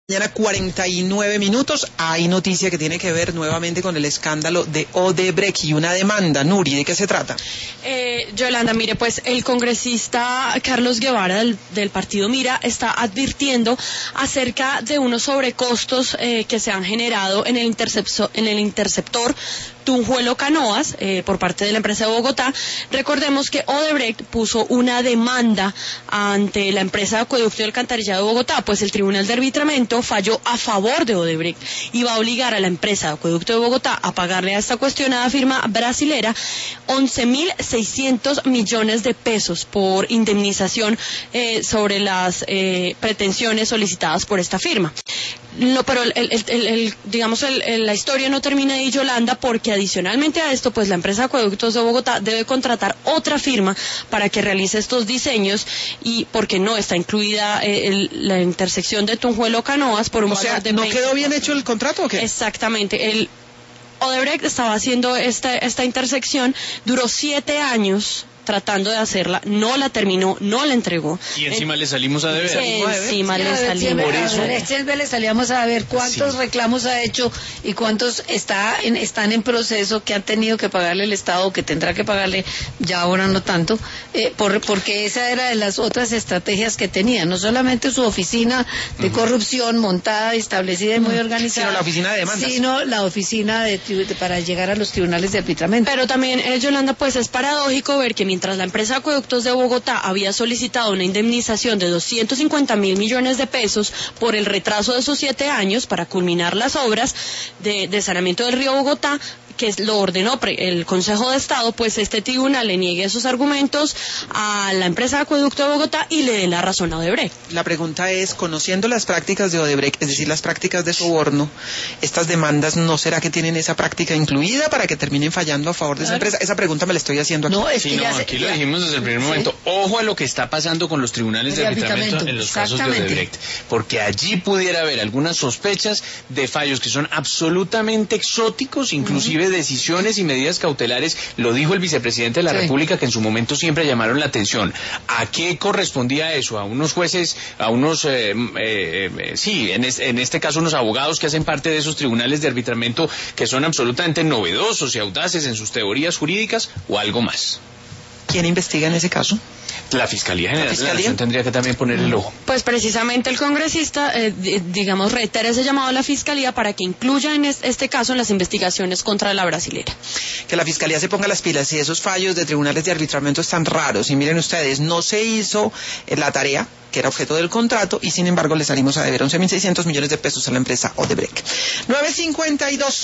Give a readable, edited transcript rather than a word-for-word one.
Mañana 49 minutos, hay noticia que tiene que ver nuevamente con el escándalo de Odebrecht y una demanda. Nuri, ¿de qué se trata? Yolanda, mire, pues el congresista Carlos Guevara del partido Mira está advirtiendo acerca de unos sobrecostos que se han generado en el interceptor Tunjuelo-Canoas por parte de la empresa de Bogotá. Recordemos que Odebrecht puso una demanda ante la empresa de acueducto y alcantarillado de Bogotá, pues el Tribunal de Arbitramiento falló a favor de Odebrecht y va a obligar a la empresa de acueducto de Bogotá a pagarle a esta cuestionada firma brasilera 11.600 millones de pesos por indemnización sobre las pretensiones solicitadas por esta firma. No, pero la historia no termina ahí, Yolanda, porque adicionalmente a esto, pues la empresa de acueductos de Bogotá debe contratar otra firma para que realice estos diseños, y porque no está incluida la intersección de Tunjuelo-Canoas por un valor de ¿no quedó bien hecho el contrato o qué? Exactamente. Odebrecht estaba haciendo esta intersección, duró 7 años tratando de hacerla, no la terminó, no la entregó. Y encima le salimos a deber. Encima le salimos. Por eso. Siempre le salíamos a ver cuántos reclamos ha hecho y cuántos están en proceso que han tenido que pagarle el Estado, que tendrá que pagarle, ya ahora no tanto, porque esa era de las otras estrategias que tenía, no solamente su oficina de corrupción montada, establecida y muy organizada, sino la oficina de demandas. Sino la oficina para llegar a los tribunales de arbitramiento. Pero también, Yolanda, pues es paradójico ver que mientras la empresa de acueductos de Bogotá había solicitado una indemnización de 250.000 millones de pesos por el retraso de sus 7 años para culminar las obras de saneamiento del río Bogotá, que lo ordenó el Consejo de Estado, pues este tribunal le niegue esos argumentos a la empresa de acueducto de Bogotá y le dé la razón a Odebrecht. La pregunta es, conociendo las prácticas de Odebrecht, es decir, las prácticas de soborno, estas demandas, ¿no será que tienen esa práctica incluida para que terminen fallando a favor de esa empresa? Esa pregunta me la estoy haciendo aquí. No, aquí lo dijimos desde el primer momento. Ojo a lo que está pasando con los tribunales de arbitramiento en los casos de Odebrecht, porque allí pudiera haber algunas sospechas de fallos que son absolutamente exóticos, inclusive decisiones y medidas cautelares. Lo dijo el vicepresidente de la República, que en su momento siempre llamaron la atención. ¿A qué correspondía eso? A unos jueces, a unos, en este caso unos abogados que hacen parte de esos tribunales de arbitramiento, que son absolutamente novedosos y audaces en sus teorías jurídicas, o algo más. ¿Quién investiga en ese caso? La Fiscalía General de la Nación tendría que también poner el ojo. Pues precisamente el congresista, reitera ese llamado a la Fiscalía para que incluya en este caso en las investigaciones contra la brasilera. Que la Fiscalía se ponga las pilas si esos fallos de tribunales de arbitramiento están raros. Y miren ustedes, no se hizo la tarea que era objeto del contrato y sin embargo le salimos a deber 11.600 millones de pesos a la empresa Odebrecht. 9:52.